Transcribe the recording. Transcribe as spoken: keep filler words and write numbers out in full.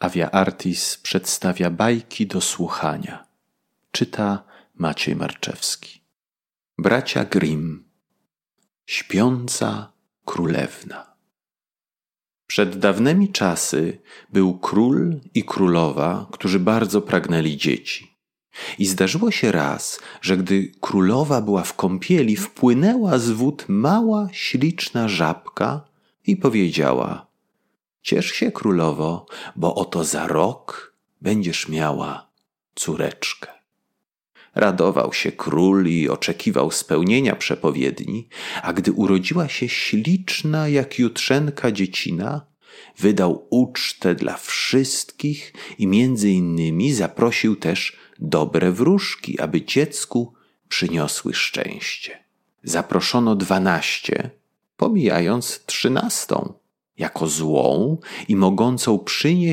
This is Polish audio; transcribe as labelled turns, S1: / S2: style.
S1: Avia Artis przedstawia bajki do słuchania. Czyta Maciej Marczewski. Bracia Grimm. Śpiąca królewna. Przed dawnymi czasy był król i królowa, którzy bardzo pragnęli dzieci. I zdarzyło się raz, że gdy królowa była w kąpieli, wpłynęła z wód mała, śliczna żabka i powiedziała: ciesz się, królowo, bo oto za rok będziesz miała córeczkę. Radował się król i oczekiwał spełnienia przepowiedni, a gdy urodziła się śliczna jak jutrzenka dziecina, wydał ucztę dla wszystkich i między innymi zaprosił też dobre wróżki, aby dziecku przyniosły szczęście. Zaproszono dwanaście, pomijając trzynastą, jako złą i mogącą przynieść